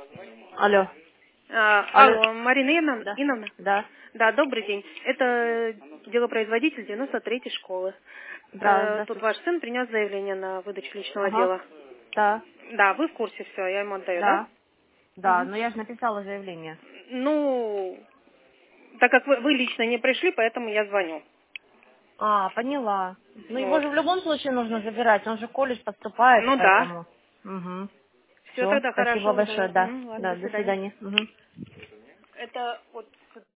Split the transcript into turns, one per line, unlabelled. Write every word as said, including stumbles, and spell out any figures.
Алло.
А,
Алло.
алло, Марина Ивановна?
Да.
Ивановна?
Да.
Да, добрый день. Это делопроизводитель девяносто третьей школы.
Да,
Э, Тут
здравствуйте.
ваш сын принес заявление на выдачу личного
Ага.
дела.
Да.
Да, вы в курсе, все, я ему отдаю, да?
Да. Да,
Мгм.
но я же написала заявление.
Ну, так как вы, вы лично не пришли, поэтому я звоню.
А, поняла. Ну его
Вот.
же в любом случае нужно забирать, он же в колледж поступает,
Ну да.
поэтому. Угу.
Все
Все,
тогда
спасибо
хорошо.
большое,
Мгм.
да.
Мгм, ладно,
Да,
до
до
свидания.
свидания. Угу.
Это вот